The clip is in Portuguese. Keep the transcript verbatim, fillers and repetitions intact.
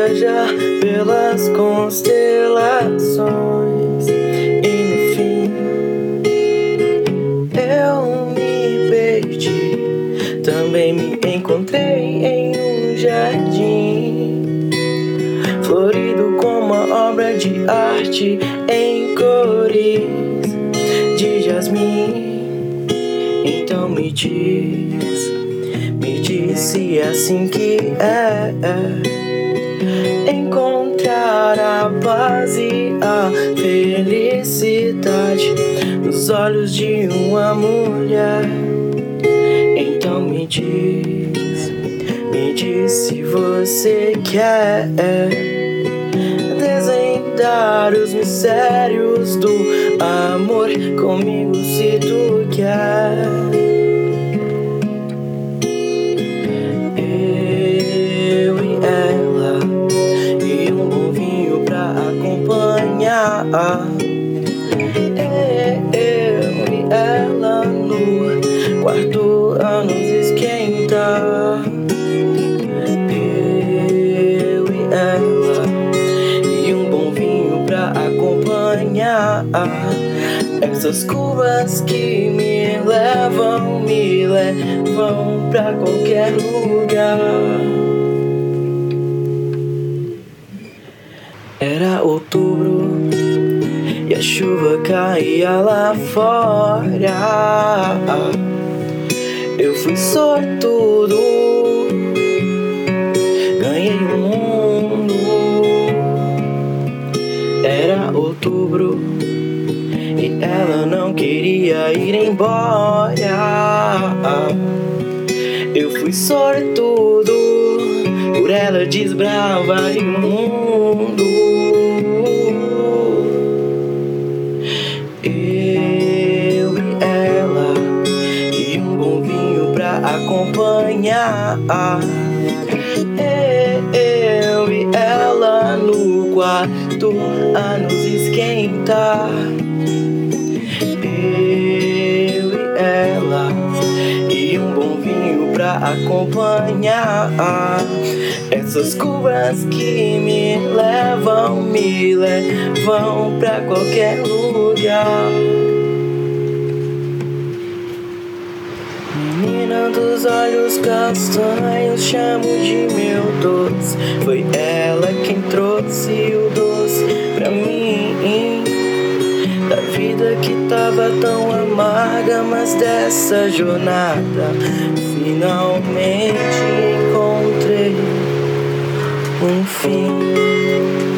viajar pelas constelações e no fim eu me perdi. Também me encontrei em um jardim florido como uma obra de arte em cores de jasmim. Então me diz, me diz se é assim que é, é encontrar a paz e a felicidade nos olhos de uma mulher. Então me diz, me diz se você quer desvendar os mistérios do amor comigo se tu quer. Eu e ela e um bom vinho pra acompanhar. Eu e ela no quarto a nos esquentar. Eu e ela e um bom vinho pra acompanhar essas curvas que me levam, me levam pra qualquer lugar. Era outubro e a chuva caía lá fora. Eu fui sortudo, ganhei o mundo. Era outubro e ela não queria ir embora. Eu fui sortudo, por ela desbravar o mundo. Eu e ela e um bom vinho pra acompanhar. Eu e ela no quarto a nos esquentar. Eu e ela e um bom vinho pra acompanhar essas curvas que me levam, me levam pra qualquer lugar. Menina dos olhos castanhos, chamo de meu doce. Foi ela quem trouxe o doce pra mim, da vida que tava tão amarga, mas dessa jornada finalmente encontrei um fim.